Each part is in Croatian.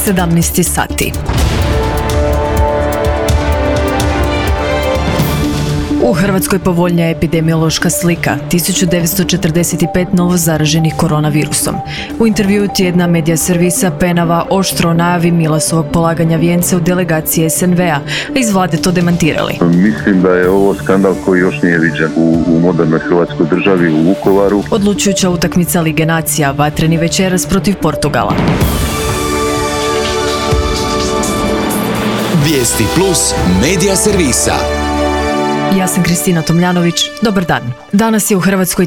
17 sati. U Hrvatskoj povoljnija epidemiološka slika, 1945 novo zaraženih koronavirusom. U intervjuu tjedna medija servisa Penava oštro najavi Milasovog polaganja vijenca u delegaciji SNV-a, a iz vlade to demantirali. Mislim da je ovo skandal koji još nije viđen u modernoj Hrvatskoj državi, u Vukovaru. Odlučujuća utakmica Lige nacija, vatreni večeras protiv Portugala. Vijesti plus medija servisa. Ja sam Kristina Tomljanović. Dobar dan. Danas je u Hrvatskoj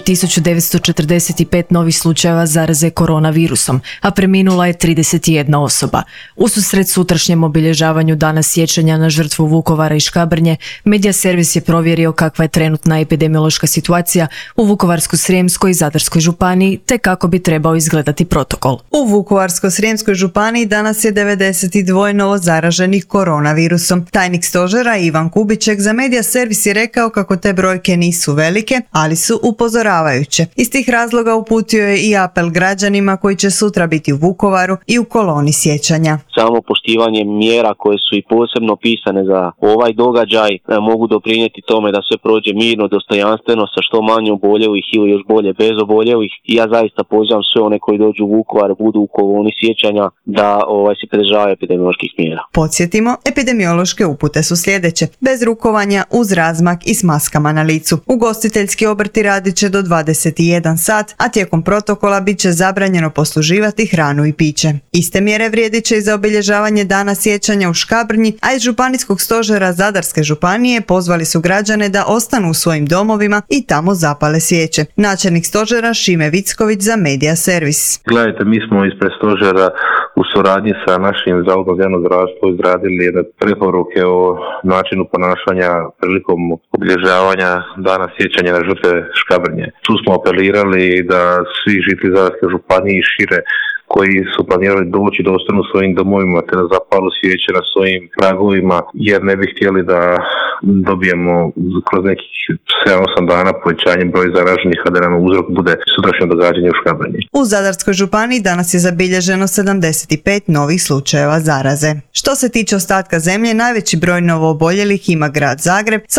1945 novih slučajeva zaraze koronavirusom, a preminula je 31 osoba. Ususret sutrašnjem obilježavanju Dana sjećanja na žrtvu Vukovara i Škabrnje, medija servis je provjerio kakva je trenutna epidemiološka situacija u Vukovarsko-srijemskoj i Zadarskoj županiji, te kako bi trebao izgledati protokol. U Vukovarsko-srijemskoj županiji danas je 92 novo zaraženih koronavirusom. Tajnik stožera Ivan Kubiček za medija servis je rekao kako te brojke nisu velike, ali su upozoravajuće. Iz tih razloga uputio je i apel građanima koji će sutra biti u Vukovaru i u koloni sjećanja. Samo poštivanje mjera koje su i posebno pisane za ovaj događaj mogu doprinijeti tome da sve prođe mirno, dostojanstveno, sa što manje oboljelih ili još bolje bez oboljelih. I ja zaista pozivam sve one koji dođu u Vukovar, budu u koloni sjećanja, da se pridržavaju epidemioloških mjera. Podsjetimo, epidemiološke upute su sljedeće: bez rukovanja, uz razmak i s maskama na licu. Ugostiteljski obrti radit će do 21 sat, a tijekom protokola bit će zabranjeno posluživati hranu i piće. Iste mjere vrijedit će i za obilježavanje Dana sjećanja u Škabrnji, a iz županijskog stožera Zadarske županije pozvali su građane da ostanu u svojim domovima i tamo zapale svijeće. Načelnik stožera Šime Vicković za medija servis. Gledajte, mi smo ispred stožera u suradnji sa našim Zavodom za javno zdravstvo izradili jedne preporuke o načinu ponašanja prilikom obilježavanja Dana sjećanja na žrtve Škabrnje. Tu smo apelirali da svi žitelji Zadarske županije i šire koji su planirali doći da ostanu u svojim domovima te da zapalu svijeće na svojim pragovima, jer ne bi htjeli da dobijemo kroz nekih 7-8 dana povećanjem broja zaraženih, a da nam uzrok bude sutrašnje događanje u Škabrnji. U Zadarskoj županiji danas je zabilježeno 75 novih slučajeva zaraze. Što se tiče ostatka zemlje, najveći broj novooboljelih ima grad Zagreb sa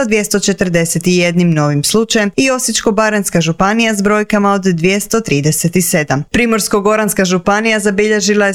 241 novim slučajem i Osječko-baranjska županija s brojkama od 237. Primorsko-goranska županija zabilježila je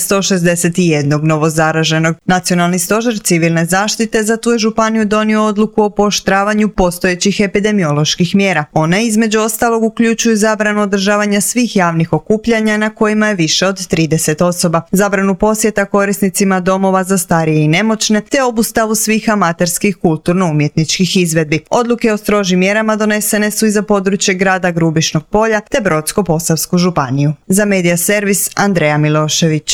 161 novozaraženog. Nacionalni stožer civilne zaštite za tu je županiju donio odluku o pooštravanju postojećih epidemioloških mjera. One između ostalog uključuju zabranu održavanja svih javnih okupljanja na kojima je više od 30 osoba, zabranu posjeta korisnicima domova za starije i nemoćne, te obustavu svih amaterskih kulturno-umjetničkih izvedbi. Odluke o strožim mjerama donesene su i za područje grada Grubišnog Polja te Brodsko-posavsku županiju. Za medija servis Andreja Milošević.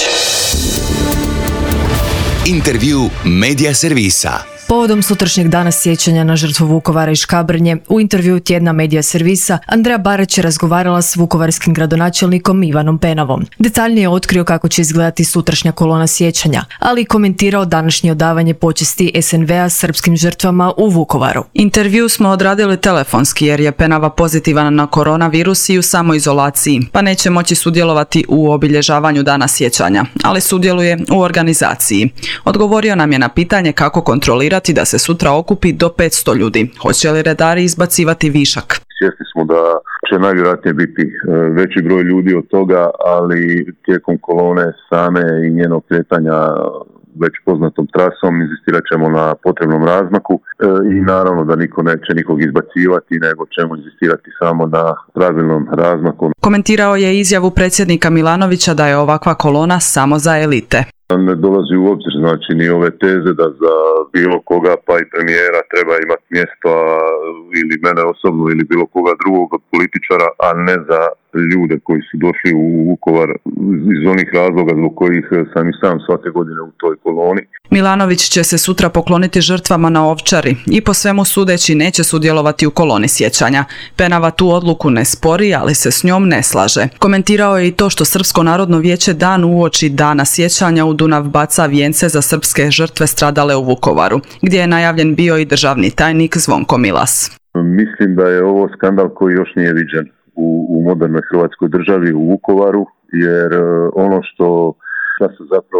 Intervju medija servisa. Povodom sutrašnjeg dana sjećanja na žrtvu Vukovara i Škabrnje, u intervjuu tjedna medija servisa Andreja Barać je razgovarala s vukovarskim gradonačelnikom Ivanom Penavom. Detaljnije je otkrio kako će izgledati sutrašnja kolona sjećanja, ali i komentirao današnje odavanje počesti SNV-a srpskim žrtvama u Vukovaru. Intervju smo odradili telefonski jer je Penava pozitivan na koronavirus i u samoizolaciji, pa neće moći sudjelovati u obilježavanju Dana sjećanja, ali sudjeluje u organizaciji. Odgovorio nam je na pitanje kako kontrolirati da se sutra okupi do 500 ljudi. Hoće li redari izbacivati višak? Svjesni smo da će najvjerojatnije biti veći broj ljudi od toga, ali tijekom kolone same i njenog kretanja već poznatom trasom inzistirat ćemo na potrebnom razmaku i naravno da niko neće nikog izbacivati, nego ćemo inzistirati samo na pravilnom razmaku. Komentirao je izjavu predsjednika Milanovića da je ovakva kolona samo za elite. Ne dolazi u obzir, znači, ni ove teze da za bilo koga, pa i premijera, treba imati mjesto ili mene osobno ili bilo koga drugog od političara, a ne za ljude koji su došli u Vukovar iz onih razloga zbog kojih sam i sam svake godine u toj koloni. Milanović će se sutra pokloniti žrtvama na Ovčari i po svemu sudeći neće sudjelovati u koloni sjećanja. Penava tu odluku ne spori, ali se s njom ne slaže. Komentirao je i to što Srpsko narodno vijeće dan uoči Dana sjećanja u Dunav baca vijence za srpske žrtve stradale u Vukovaru, gdje je najavljen bio i državni tajnik Zvonko Milas. Mislim da je ovo skandal koji još nije viđen u modernoj Hrvatskoj državi, u Vukovaru, jer ono što se zapravo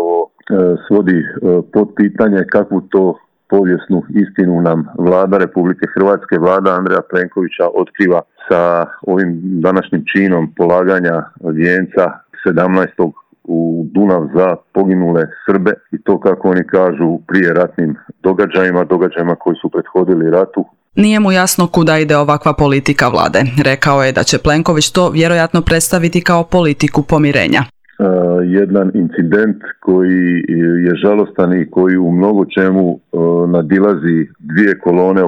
svodi pod pitanje kakvu to povijesnu istinu nam vlada Republike Hrvatske, vlada Andreja Plenkovića otkriva sa ovim današnjim činom polaganja vijenca 17. u Dunav za poginule Srbe i to, kako oni kažu, prije ratnim događajima koji su prethodili ratu. Nije mu jasno kuda ide ovakva politika vlade. Rekao je da će Plenković to vjerojatno predstaviti kao politiku pomirenja. Jedan incident koji je žalostan i koji u mnogo čemu nadilazi dvije kolone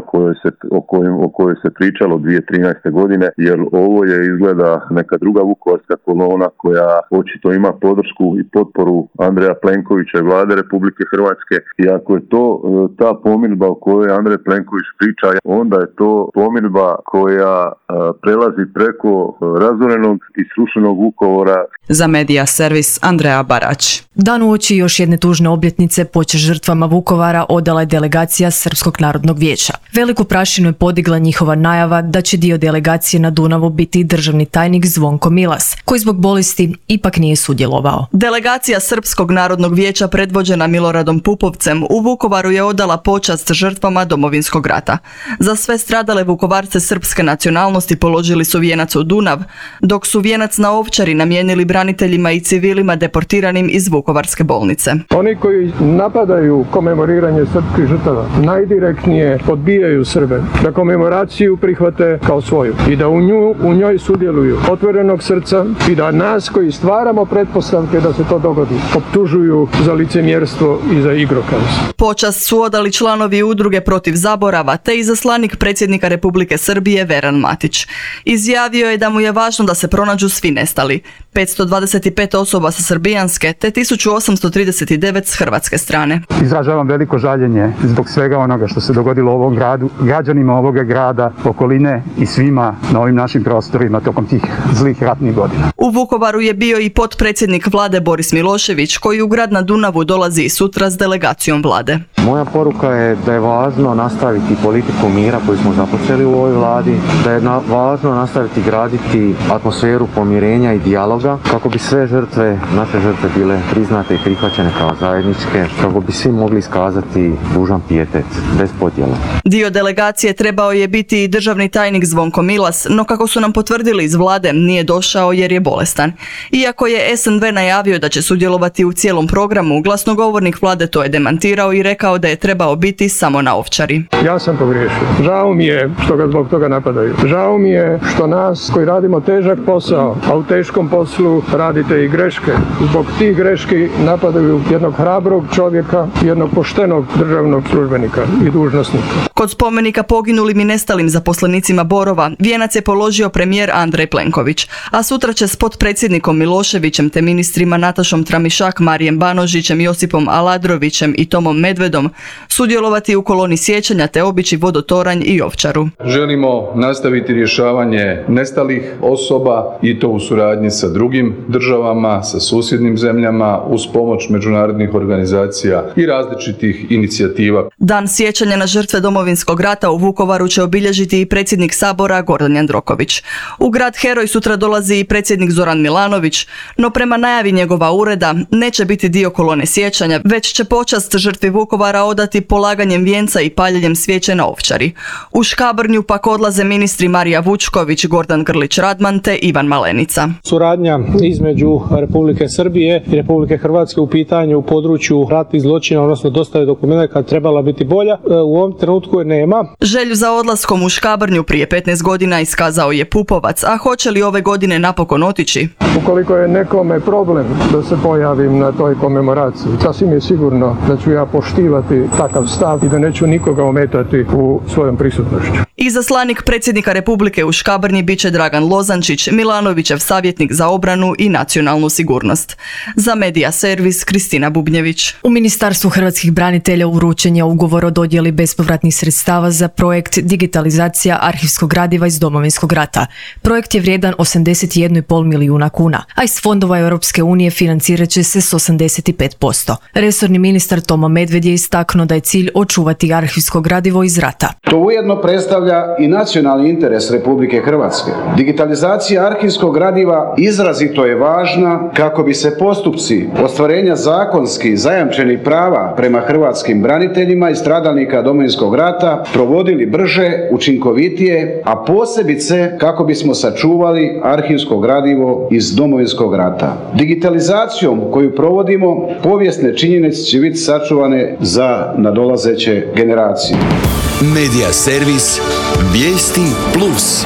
o kojoj se pričalo 2013. godine, jer ovo je izgleda neka druga vukovarska kolona koja očito ima podršku i potporu Andreja Plenkovića i vlade Republike Hrvatske, i ako je to ta pomirba o kojoj Andrej Plenković priča, onda je to pomirba koja prelazi preko razorenog i srušenog Vukovara. Za Medija servis Andreja Barać. Dan uoči još jedne tužne obljetnice počast žrtvama Vukovara odala je delegacija Srpskog narodnog vijeća. Veliku prašinu je podigla njihova najava da će dio delegacije na Dunavu biti državni tajnik Zvonko Milas, koji zbog bolesti ipak nije sudjelovao. Delegacija Srpskog narodnog vijeća predvođena Miloradom Pupovcem u Vukovaru je odala počast žrtvama Domovinskog rata. Za sve stradale Vukovarce srpske nacionalnosti položili su vijenac u Dunav, dok su vijenac na Ovčari namijenili braniteljima i civilima deportiranim iz Vukovarske bolnice. Oni koji napadaju komemoriranje srpskih žrtava najdirektnije odbijaju Srbe, da komemoraciju prihvate kao svoju i da u njoj sudjeluju otvorenog srca i da nas koji stvaramo pretpostavke da se to dogodi optužuju za licemjerstvo i za igrokaz. Počast su odali članovi udruge Protiv zaborava te izaslanik predsjednika Republike Srbije Veran Matić. Izjavio je da mu je važno da se pronađu svi nestali, 525 osoba sa srbijanske te 1839 s hrvatske strane. Izražavam veliko žaljenje zbog svega onoga što se dogodilo u ovom gradu, građanima ovoga grada, okoline i svima na ovim našim prostorima tokom tih zlih ratnih godina. U Vukovaru je bio i potpredsjednik vlade Boris Milošević, koji u grad na Dunavu dolazi i sutra s delegacijom vlade. Moja poruka je da je važno nastaviti politiku mira koju smo započeli u ovoj vladi, da je važno nastaviti graditi atmosferu pomirenja i dijaloga kako bi sve žrtve, naše žrtve bile priznate i prihvaćene kao zajedničke, kako bi svi mogli iskazati dužan pijetet, bez podjela. Dio delegacije trebao je biti i državni tajnik Zvonko Milas, no kako su nam potvrdili iz vlade, nije došao jer je bolestan. Iako je SNV najavio da će sudjelovati u cijelom programu, glasnogovornik vlade to je demantirao i rekao da je trebao biti samo na Ovčari. Ja sam pogriješio. Žao mi je što ga zbog toga napadaju. Žao mi je što nas koji radimo težak posao, a u teškom poslu radite i greške. Zbog tih greški napadaju jednog hrabrog čovjeka, jednog poštenog državnog službenika i dužnosnika. Kod spomenika poginulim i nestalim zaposlenicima Borova vijenac je položio premijer Andrej Plenković, a sutra će s potpredsjednikom Miloševićem te ministrima Natašom Tramišak, Marijem Banožićem, Josipom Aladrovićem i Tomom Medvedom sudjelovati u koloni sjećanja te obići Vodotoranj i Ovčaru. Želimo nastaviti rješavanje nestalih osoba i to u suradnji sa drugim državama, sa susjednim zemljama, uz pomoć međunarodnih organizacija i različitih inicijativa. Dan sjećanja na žrtve Domovinskog rata u Vukovaru će obilježiti i predsjednik Sabora Gordan Jandroković. U grad heroj sutra dolazi i predsjednik Zoran Milanović, no prema najavi njegova ureda neće biti dio kolone sjećanja, već će počast žrtvi Vukovara odati polaganjem vijenca i paljenjem svijeće na Ovčari. U Škabrnju pak odlaze ministri Marija Vučković, Gordan Grlić Radman te Ivan Malenica. Suradnja između Republike Srbije i Republike Hrvatske u pitanju u području ratnih zločina, odnosno dostave dokumenta, trebala biti bolja. U ovom trenutku je nema. Želju za odlaskom u Škabrnju prije 15 godina iskazao je Pupovac, a hoće li ove godine napokon otići? Ukoliko je nekome problem da se pojavim na toj komemoraciji, sasvim je sigurno da ću ja poštivati takav stav i da neću nikoga ometati u svojom prisutnošću. Izaslanik predsjednika Republike u Škabrnji bit će Dragan Lozančić, Milanovićev savjetnik za obranu i nacionalnu sigurnost. Za Medija servis Kristina Bubnjević. U Ministarstvu hrvatskih branitelja uručen je ugovor o dodjeli bespovratnih sredstava za projekt digitalizacija arhivskog gradiva iz Domovinskog rata. Projekt je vrijedan 81,5 milijuna kuna, a iz fondova Europske unije financirat će se s 85%. Resorni ministar Tomo Medved je istaknuo da je cilj očuvati arhivsko gradivo iz rata. To ujedno predstavlja i nacionalni interes Republike Hrvatske. Digitalizacija arhivskog gradiva izrazito je važna kako bi se postupci ostvarenja zakonski zajamčenih prava prema hrvatskim braniteljima i stradalnika Domovinskog rata provodili brže, učinkovitije, a posebice kako bismo sačuvali arhivsko gradivo iz Domovinskog rata. Digitalizacijom koju provodimo, povijesne činjenice će biti sačuvane za nadolazeće generacije. Medija servis Vijesti Plus.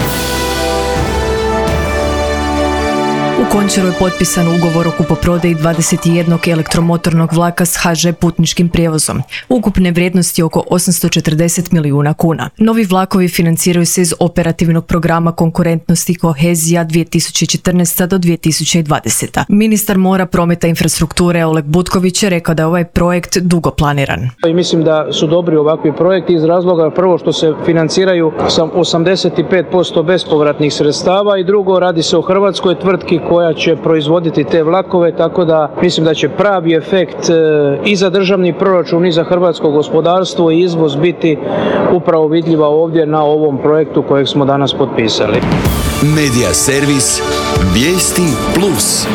U Končaru je potpisan ugovor o kupoprodaji 21 elektromotornog vlaka s HŽ putničkim prijevozom. Ukupne vrijednosti oko 840 milijuna kuna. Novi vlakovi financiraju se iz operativnog programa konkurentnosti i kohezija 2014. do 2020. Ministar mora, prometa i infrastrukture Oleg Butković je rekao da je ovaj projekt dugo planiran. I mislim da su dobri ovakvi projekti iz razloga prvo što se financiraju sa 85% bespovratnih sredstava i drugo, radi se o hrvatskoj tvrtki koja će proizvoditi te vlakove, tako da mislim da će pravi efekt i za državni proračun i za hrvatsko gospodarstvo i izvoz biti upravo vidljiva ovdje na ovom projektu kojeg smo danas potpisali. Medija servis Vijesti Plus.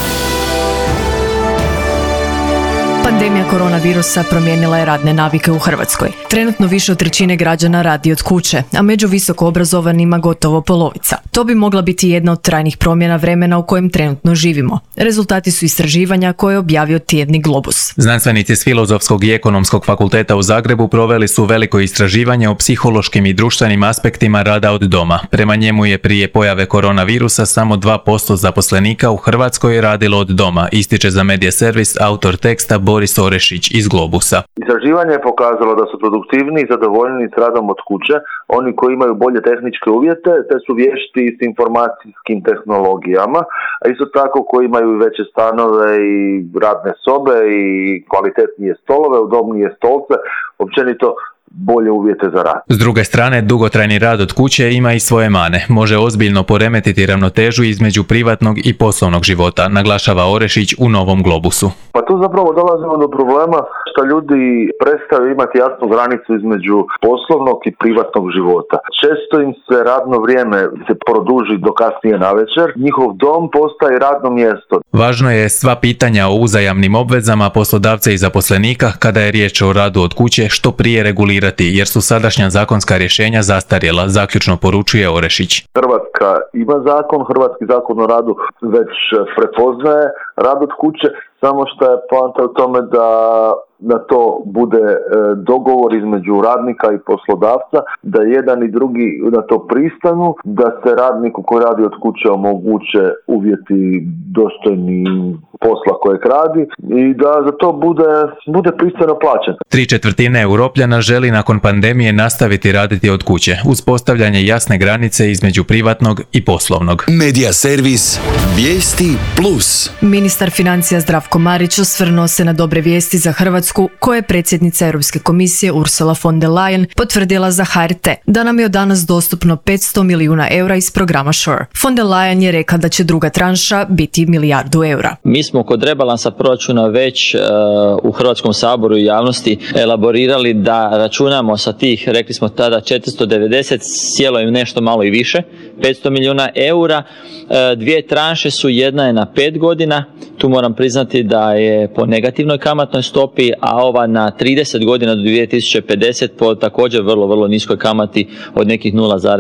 Pandemija koronavirusa promijenila je radne navike u Hrvatskoj. Trenutno više od trećine građana radi od kuće, a među visoko obrazovanima gotovo polovica. To bi mogla biti jedna od trajnih promjena vremena u kojem trenutno živimo. Rezultati su istraživanja koje je objavio tjednik Globus. Znanstvenici s Filozofskog i Ekonomskog fakulteta u Zagrebu proveli su veliko istraživanje o psihološkim i društvenim aspektima rada od doma. Prema njemu je prije pojave koronavirusa samo 2% zaposlenika u Hrvatskoj radilo od doma, ističe za Medija servis autor teksta Boris Orešić iz Globusa. Istraživanje je pokazalo da su produktivniji i zadovoljni s radom od kuće, oni koji imaju bolje tehničke uvjete, te su vješti s informacijskim tehnologijama, a isto tako koji imaju veće stanove i radne sobe i kvalitetnije stolove, udobnije stolce, općenito bolje uvjete za rad. S druge strane, dugotrajni rad od kuće ima i svoje mane. Može ozbiljno poremetiti ravnotežu između privatnog i poslovnog života, naglašava Orešić u Novom Globusu. Pa tu zapravo dolazimo do problema što ljudi prestaju imati jasnu granicu između poslovnog i privatnog života. Često im se radno vrijeme se produži do kasnije navečer, njihov dom postaje radno mjesto. Važno je sva pitanja o uzajamnim obvezama poslodavca i zaposlenika kada je riječ o radu od kuće što prije regulirati, jer su sadašnja zakonska rješenja zastarjela, zaključno poručuje Orešić. Hrvatska ima zakon, hrvatski zakon o radu već prepoznaje rad od kuće, samo što je poanta u tome da na to bude dogovor između radnika i poslodavca, da jedan i drugi na to pristanu, da se radniku koji radi od kuće omoguće uvjeti dostojni posla kojeg radi i da za to bude pristojno plaćen. 3/4 Europljana želi nakon pandemije nastaviti raditi od kuće, uz postavljanje jasne granice između privatnog i poslovnog. Medija servis Vijesti Plus. Ministar financija Zdravko Marić osvrnuo se na dobre vijesti za Hrvatsku koje je predsjednica Europske komisije Ursula von der Leyen potvrdila za HRT, da nam je od danas dostupno 500 milijuna eura iz programa SURE. Von der Leyen je rekla da će druga tranša biti 1 milijardu eura. Mi smo kod rebalansa proračuna već u Hrvatskom saboru i javnosti elaborirali da računamo sa tih, rekli smo tada 490, sjelo je nešto malo i više, 500 milijuna eura. Dvije tranše su, jedna je na 5 godina, tu moram priznati da je po negativnoj kamatnoj stopi, a ova na 30 godina do 2050 po također vrlo niskoj kamati od nekih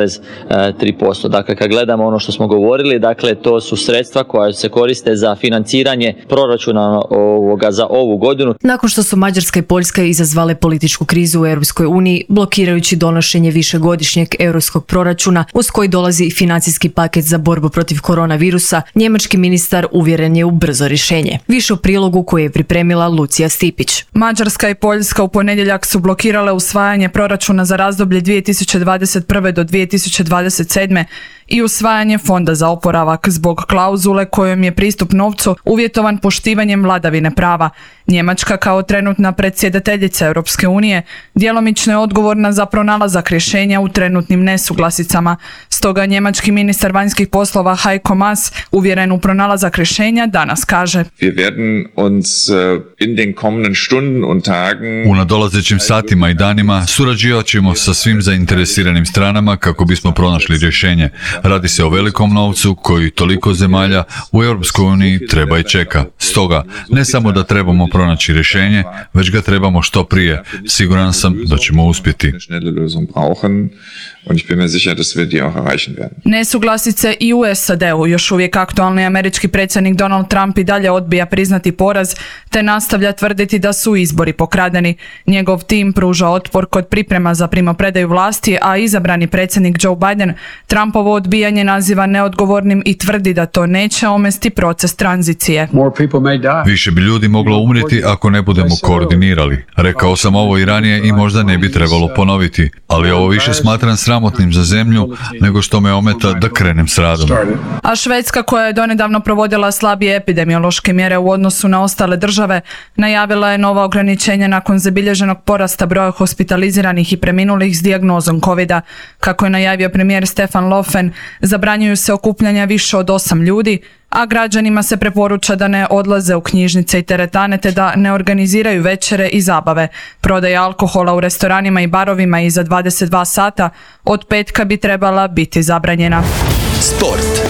0,3%. Dakle, kad gledamo ono što smo govorili, dakle, to su sredstva koja se koriste za financiranje proračuna za ovu godinu. Nakon što su Mađarska i Poljska izazvale političku krizu u Europskoj uniji, blokirajući donošenje višegodišnjeg europskog proračuna, uz koji dolazi i financijski paket za borbu protiv koronavirusa, njemački ministar uvjeren je u brzo rješenje. Više o prilogu koji je pripremila Lucija Stipić. Mađarska i Poljska u ponedjeljak su blokirale usvajanje proračuna za razdoblje 2021. do 2027. i usvajanje fonda za oporavak zbog klauzule kojom je pristup novcu uvjetovan poštivanjem vladavine prava. Njemačka kao trenutna predsjedateljica Europske unije djelomično je odgovorna za pronalazak rješenja u trenutnim nesuglasicama. Stoga njemački ministar vanjskih poslova Heiko Maas, uvjeren u pronalazak rješenja, danas kaže: U nadolazećim satima i danima surađivat ćemo sa svim zainteresiranim stranama kako bismo pronašli rješenje. Radi se o velikom novcu koji toliko zemalja u Europskoj uniji treba i čeka. Stoga, ne samo da trebamo pronaći rješenje, već ga trebamo što prije. Siguran sam da ćemo uspjeti. Nesuglasice i u SAD-u. Još uvijek aktualni američki predsjednik Donald Trump i dalje odbija priznati poraz, te nastavlja tvrditi da su izbori pokradeni. Njegov tim pruža otpor kod priprema za primopredaju vlasti, a izabrani predsjednik Joe Biden Trumpovo odbijanje naziva neodgovornim i tvrdi da to neće omesti proces tranzicije. Više bi ljudi moglo umrijeti ako ne budemo koordinirali. Rekao sam ovo i ranije i možda ne bi trebalo ponoviti, ali ovo više smatram sramotnim za zemlju nego što me ometa da krenem s radom. A Švedska, koja je donedavno provodila slabije epidemiološke mjere u odnosu na ostale države, najavila je nova ograničenja nakon zabilježenog porasta broja hospitaliziranih i preminulih s dijagnozom COVID-a. Kako je najavio premijer Stefan Löfven, zabranjuju se okupljanja više od 8 ljudi, a građanima se preporuča da ne odlaze u knjižnice i teretane te da ne organiziraju večere i zabave. Prodaja alkohola u restoranima i barovima iza 22 sata od petka bi trebala biti zabranjena. Sport.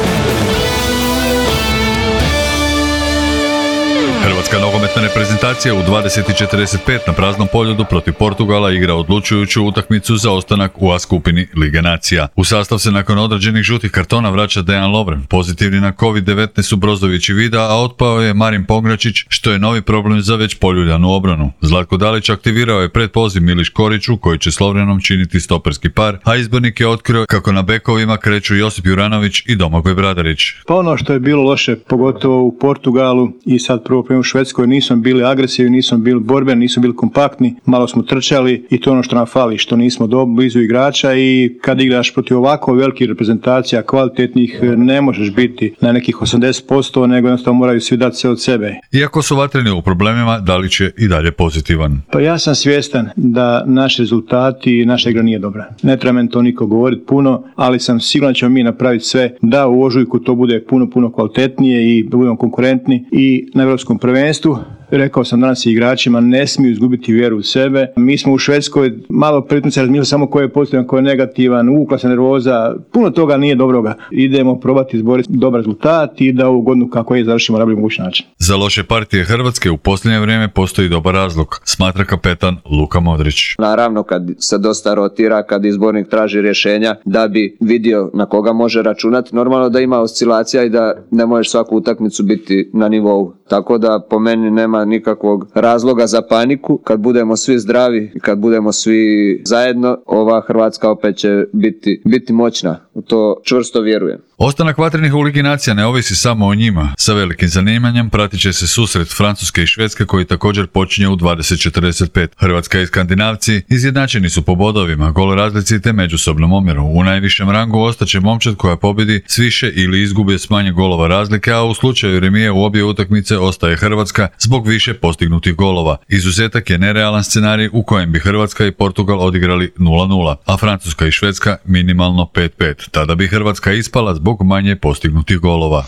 Hrvatska nogometna reprezentacija u 20:45 na praznom poljudu protiv Portugala igra odlučujuću utakmicu za ostanak u A skupini Lige nacija. U sastav se nakon određenih žutih kartona vraća Dejan Lovren. Pozitivni na COVID-19 su Brozović i Vida, a otpao je Marin Pongračić, što je novi problem za već poljuljanu obranu. Zlatko Dalić aktivirao je predpoziv Miliš Koriću, koji će s Lovrenom činiti stoperski par, a izbornik je otkrio kako na bekovima kreću Josip Juranović i Domagoj Bradarić. Pa ono što je bilo loše, pogotovo u Portugalu i sad prvo u Švedskoj, nismo bili agresivni, nismo bili borbeni, nismo bili kompaktni, malo smo trčali i to je ono što nam fali, što nismo blizu igrača i kad igraš protiv ovako velikih reprezentacija, kvalitetnih, ne možeš biti na nekih 80%, nego jednostavno moraju svi dati sve od sebe. Iako su vatreni u problemima, Dalić je i dalje pozitivan. Pa ja sam svjestan da naši rezultati i naša igra nije dobra. Ne treba meni to niko govoriti puno, ali sam siguran da ćemo mi napraviti sve da u ožujku to bude puno kvalitetnije i da budemo konkurentni i na europskom prvenstvu. Rekao sam danas i igračima, ne smiju izgubiti vjeru u sebe. Mi smo u Švedskoj malo pretnice razmišljali samo ko je pozitivan, ko je negativan, uvukla se nervoza, puno toga nije dobroga. Idemo probati izboriti dobar rezultat i da ovu godinu kako je završimo na najbolji mogući način. Za loše partije Hrvatske u posljednje vrijeme postoji dobar razlog, smatra kapetan Luka Modrić. Naravno, kad se dosta rotira, kad izbornik traži rješenja da bi vidio na koga može računati, normalno da ima oscilacija i da ne možeš svaku utakmicu biti na nivou. Tako da po meni nema nikakvog razloga za paniku. Kad budemo svi zdravi i kad budemo svi zajedno, ova Hrvatska opet će biti moćna. U to čvrsto vjerujem. Ostanak vatrenih u Ligi nacija ne ovisi samo o njima. Sa velikim zanimanjem pratit će se susret Francuske i Švedske koji također počinje u 20:45. Hrvatska i Skandinavci izjednačeni su po bodovima, gol razlici te međusobnom omjeru. U najvišem rangu ostaće momčad koja pobjedi s više ili izgubi s manje golova razlike, a u slučaju remije u obje utakmice ostaje Hrvatska zbog više postignutih golova. Izuzetak je nerealan scenarij u kojem bi Hrvatska i Portugal odigrali 0:0, a Francuska i Švedska minimalno 5:5. Tada bi Hrvatska ispala zbog manje postignutih golova.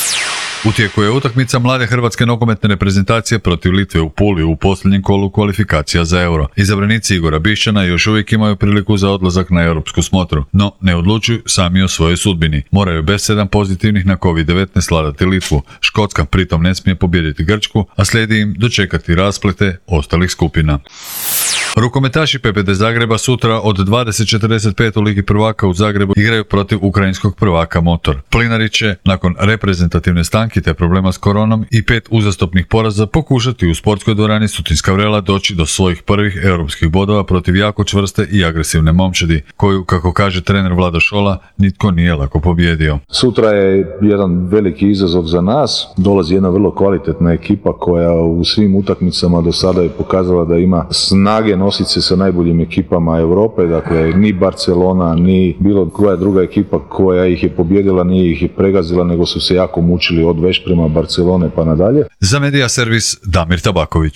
U tijeku je utakmica mlade hrvatske nogometne reprezentacije protiv Litve u Puli u posljednjem kolu kvalifikacija za Euro. Izabranici Igora Bišćana još uvijek imaju priliku za odlazak na europsku smotru, no ne odlučuju sami o svojoj sudbini. Moraju bez 7 pozitivnih na COVID-19 sladati Litvu. Škotska pritom ne smije pobijediti Grčku, a slijedi im dočekati rasplete ostalih skupina. Rukometaši PPD Zagreba sutra od 20:45 u Ligi prvaka u Zagrebu igraju protiv ukrajinskog prvaka Motor. Plinari će, nakon reprezentativne stanke te problema s koronom i 5 uzastopnih poraza, pokušati u sportskoj dvorani Sutinska Vrela doći do svojih prvih europskih bodova protiv jako čvrste i agresivne momčadi, koju, kako kaže trener Vlado Šola, nitko nije lako pobijedio. Sutra je jedan veliki izazov za nas. Dolazi jedna vrlo kvalitetna ekipa koja u svim utakmicama do sada je pokazala da ima snage nositi se sa najboljim ekipama Europe, dakle ni Barcelona, ni bilo koja druga ekipa koja ih je pobijedila, nije ih je pregazila, nego su se jako mučili od Vešprema, Barcelone pa nadalje. Za Medija servis Damir Tabaković.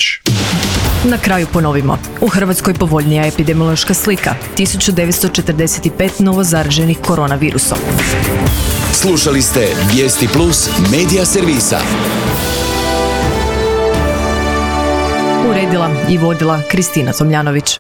Na kraju ponovimo. U Hrvatskoj povoljnija epidemiološka slika. 1945 novo zaraženih koronavirusom. Slušali ste Vijesti Plus Medija servisa. Uredila i vodila Kristina Tomljanović.